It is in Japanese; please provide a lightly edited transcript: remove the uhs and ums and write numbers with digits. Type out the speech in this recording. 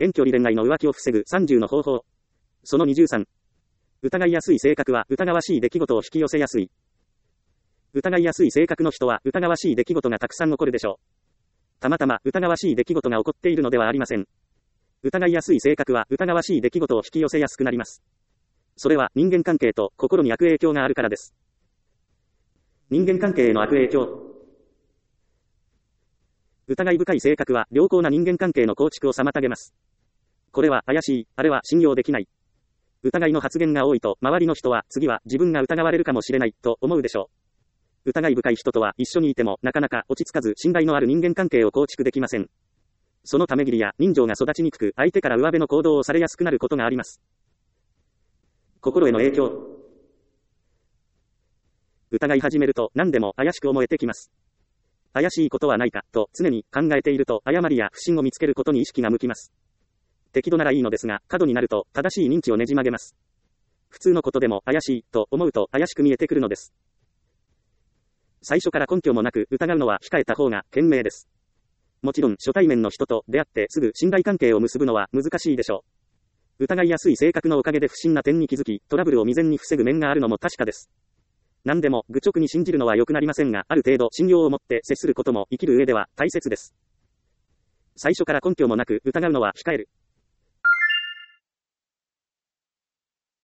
遠距離恋愛の浮気を防ぐ30の方法。その23。疑いやすい性格は疑わしい出来事を引き寄せやすい。疑いやすい性格の人は疑わしい出来事がたくさん起こるでしょう。たまたま疑わしい出来事が起こっているのではありません。疑いやすい性格は疑わしい出来事を引き寄せやすくなります。それは人間関係と心に悪影響があるからです。人間関係への悪影響。疑い深い性格は良好な人間関係の構築を妨げます。これは怪しい、あれは信用できない。疑いの発言が多いと、周りの人は次は自分が疑われるかもしれないと思うでしょう。疑い深い人とは一緒にいてもなかなか落ち着かず信頼のある人間関係を構築できません。そのため義理や人情が育ちにくく、相手から上辺の行動をされやすくなることがあります。心への影響。疑い始めると何でも怪しく思えてきます。怪しいことはないかと常に考えていると誤りや不審を見つけることに意識が向きます。適度ならいいのですが、過度になると正しい認知をねじ曲げます。普通のことでも怪しいと思うと怪しく見えてくるのです。最初から根拠もなく疑うのは控えた方が賢明です。もちろん初対面の人と出会ってすぐ信頼関係を結ぶのは難しいでしょう。疑いやすい性格のおかげで不審な点に気づき、トラブルを未然に防ぐ面があるのも確かです。何でも愚直に信じるのは良くなりませんが、ある程度信用を持って接することも生きる上では大切です。最初から根拠もなく疑うのは控える。